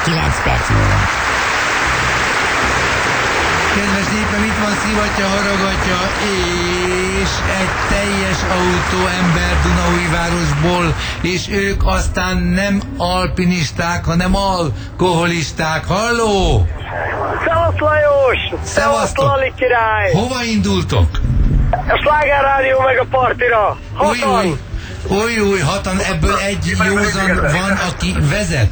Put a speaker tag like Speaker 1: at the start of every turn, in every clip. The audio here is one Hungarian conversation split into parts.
Speaker 1: 9 perc múlva.
Speaker 2: Kedves népem, itt van szivatja, haragatja, és egy teljes autó ember Dunaújvárosból, és ők aztán nem alpinisták, hanem alkoholisták. Halló!
Speaker 3: Szevasz Lajos!
Speaker 2: Szevasztok!
Speaker 3: Lali király!
Speaker 2: Hova indultok?
Speaker 3: A Sláger Rádió meg a partira! Hatan!
Speaker 2: Új, hatan, ebből egy józan van, aki vezet.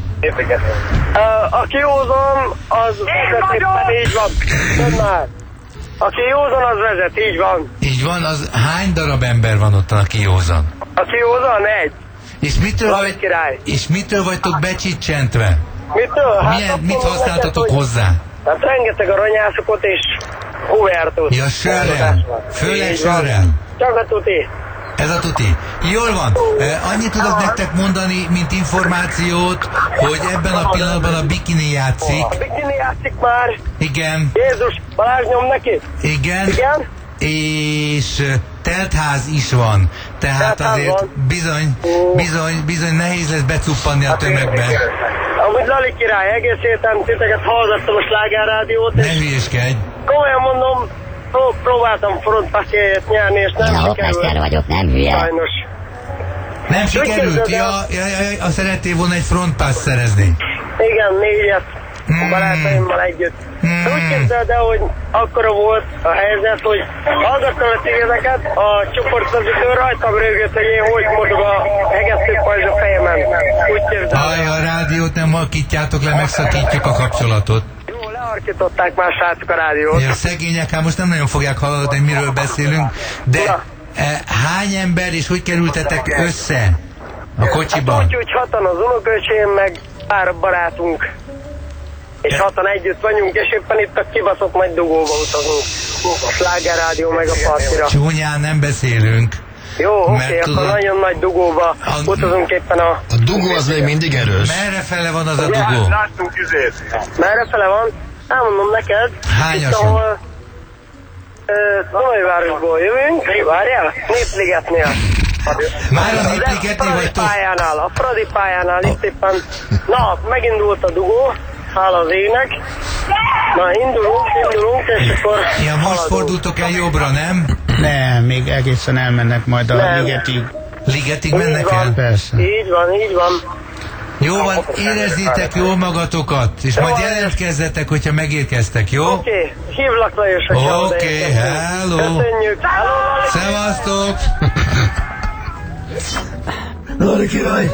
Speaker 3: Aki józan, az vezet éppen, így van. Mondd már. Aki józan, az vezet, így van.
Speaker 2: Így van, az hány darab ember van ott, aki józan?
Speaker 3: Aki józan, egy.
Speaker 2: És mitől vagytok becsicsentve?
Speaker 3: Mitől? Hát
Speaker 2: Mit használtatok hozzá?
Speaker 3: Hát rengeteg aranyászokot és Hubertot.
Speaker 2: Ja, sörrel. Főleg sörrel.
Speaker 3: Csak a tuti.
Speaker 2: Ez a tuti. Jól van. Annyit tudok nektek mondani, mint információt, hogy ebben a pillanatban a bikini játszik.
Speaker 3: A bikini játszik már.
Speaker 2: Igen.
Speaker 3: Jézus, Balázs nyom neki.
Speaker 2: Igen.
Speaker 3: Igen.
Speaker 2: És teltház is van. Tehát
Speaker 3: Teltház
Speaker 2: azért
Speaker 3: van.
Speaker 2: bizony nehéz lesz becuppanni a tömegbe.
Speaker 3: Amúgy Lali király, egész héten titeket hallgattam a Sláger Rádiót.
Speaker 2: Ne hülyéskedj.
Speaker 3: Komolyan mondom, próbáltam frontpassjegyet nyerni, és nem
Speaker 1: Én a
Speaker 3: sikerült.
Speaker 1: hopmester vagyok, nem hülye.
Speaker 3: Sajnos.
Speaker 2: Nem sikerült? Ja, szerettél volna egy frontpass szerezni.
Speaker 3: Igen, 4-et a barátaimmal együtt. De úgy képzeld el, hogy akkora volt a helyzet, hogy hallgattam a tégedeket, a csoportvezető rajtam rögött, hogy én hogy mozog a hegesztőpajzs a fejemen. Úgy képzeld el.
Speaker 2: A rádiót nem halkítjátok le, megszakítjuk a kapcsolatot.
Speaker 3: Jó, leharkították már srácok a rádiót.
Speaker 2: Ja, szegények, hát most nem nagyon fogják hallani, hogy miről beszélünk, de hány ember és hogy kerültetek össze a kocsiban?
Speaker 3: Hát úgy hatan az unoköcsém, meg pár barátunk. És hatan együtt vagyunk, és éppen itt a kibaszott nagy dugóba utazunk. A Sláger Rádió meg a partira.
Speaker 2: Csúnyán nem beszélünk.
Speaker 3: Jó, oké, akkor nagyon nagy dugóba utazunk éppen a...
Speaker 4: A dugó az még mindig erős.
Speaker 2: Merre fele van az a dugó?
Speaker 3: Láttunk izét. Merre fele van? Elmondom neked.
Speaker 2: Hányasan?
Speaker 3: Dunaújvárosból jövünk. Várjál? Népligetnél.
Speaker 2: Már a Népligetnél vagytok?
Speaker 3: A Fradi pályánál itt éppen. Na, megindult a dugó. Hála az égnek. Na, indulunk, és akkor...
Speaker 2: Ja, most fordultok el jobbra, nem?
Speaker 5: Nem, még egészen elmennek majd a ligetig.
Speaker 2: Ligetig mennek el?
Speaker 5: Persze.
Speaker 3: Így van.
Speaker 2: Jó van, érezzétek jól magatokat, és majd jelentkezzetek, hogyha megérkeztek, jó?
Speaker 3: Oké, hívlak Lajos, hogyha
Speaker 2: Oké, hello!
Speaker 3: Köszönjük!
Speaker 2: Szevasztok!
Speaker 4: Lali király!